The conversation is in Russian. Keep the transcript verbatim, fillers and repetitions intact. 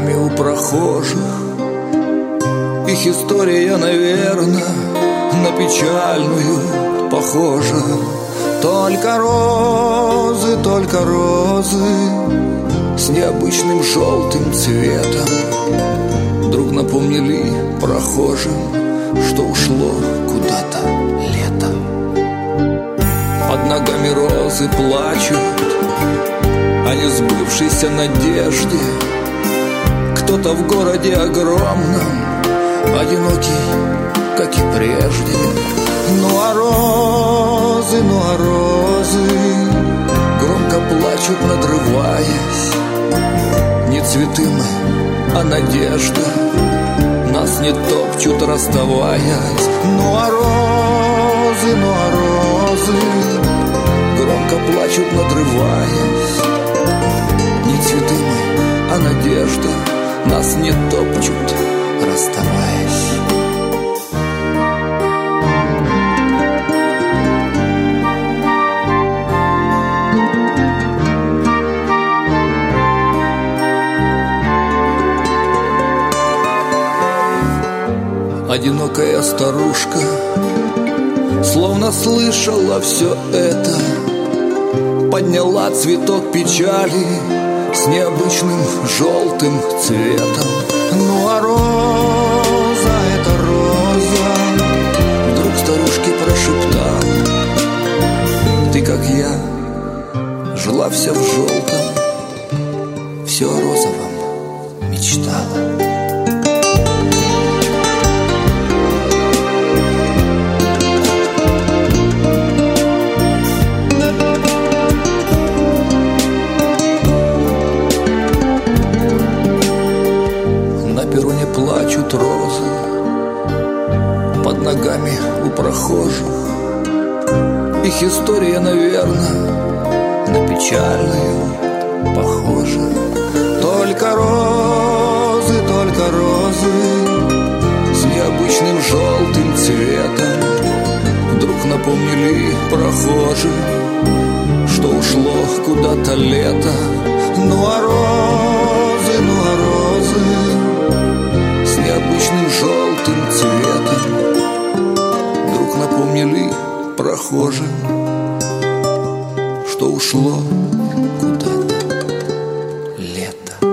ногами у прохожих. Их история, наверное, на печальную похожа. Только розы, только розы с необычным желтым цветом вдруг напомнили прохожим, что ушло куда-то лето. Под ногами розы плачут о несбывшейся надежде. Кто-то в городе огромном одинокий, как и прежде. Ну а розы, ну а розы громко плачут, надрываясь. Не цветы мы, а надежда, нас не топчут, расставаясь. Ну а розы, ну а розы громко плачут, надрываясь. Не цветы мы, а надежда, нас не топчут, расставаясь. Одинокая старушка словно слышала все это, подняла цветок печали с необычным желтым цветом. Ну а роза, это роза, вдруг старушке прошептала: ты, как я, жила вся в желтом, все о розовом мечтала. Плачут розы под ногами у прохожих. Их история, наверное, на печальную похожа. Только розы, только розы с необычным желтым цветом вдруг напомнили прохожим, что ушло куда-то лето. Ну а розы, ну а розы с необычным желтым цветом вдруг напомнили прохожим, что ушло куда-то лето.